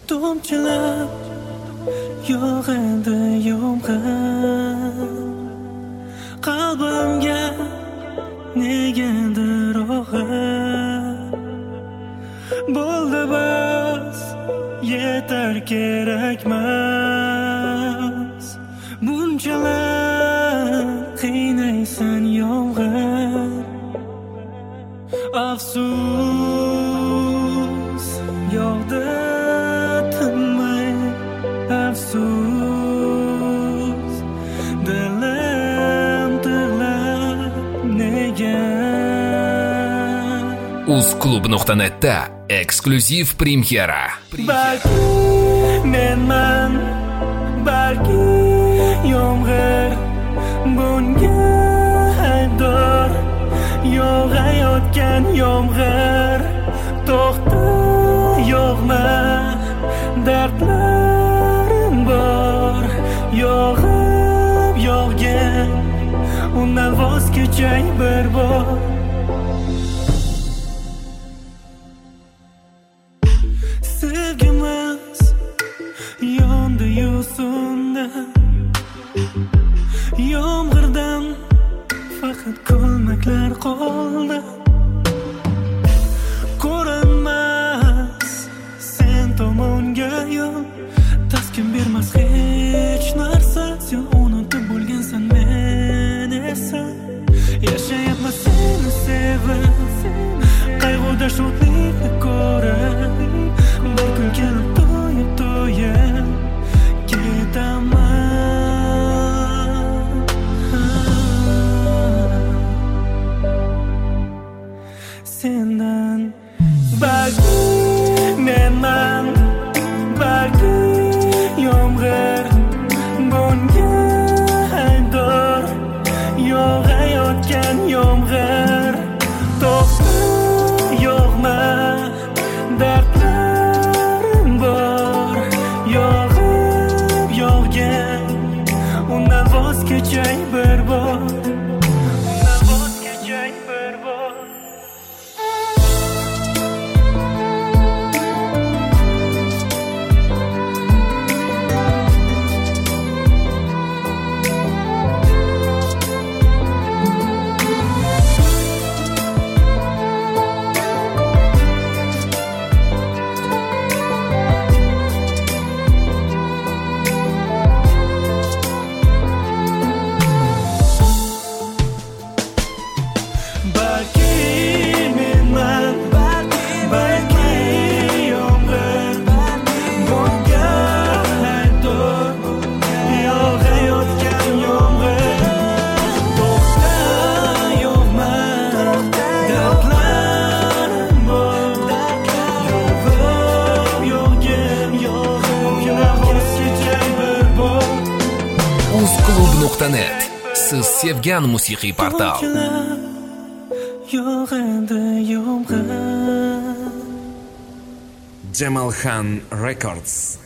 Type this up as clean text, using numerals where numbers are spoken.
Tomchilar yog'adi yomg'ir qalbimga negadir og'ir bo'ldi bas yetar kerakmas bunchalar qiynaysan yomg'ir afsus yog'di tinmay afsus dilim tig'lab nega uzklub.net'da eksklyuziv premyera. balki menman balki yomg'ir bunga aybdor yog'ayotgan yomg'ir to'xta yog'ma dardlarim bor yog'ib yog'gin undan voz kechay bir bor sevgimiz yondi yuzimda yomg'irdan faqat ko'lmaklar qoldi ko'rinmas sen tomonga yo'l taskin bermas hech narsa sen unutib bo'lgansan men esa yashayapman seni sevib qayg'uda shodlikni ko'rib bir kun kelib to'yib to'yib ketaman sendan balki menman balki yomg'ir bunga aybdor yog'ayotgan yomg'ir to'xta yog'ma dardlarim bor yog'ib yog'gin undan voz kechay bir bor undan voz kechay bir bor balki menman balki yomg'ir bunga aybdor yog'ayotgan yomg'ir to'xta yog'ma dardlarim bor yog'ib yog'gin undan voz kechay bir bor uzklub.net siz sevgan musiqiy portal. yog'adi yomg'ir Jamalxan Records.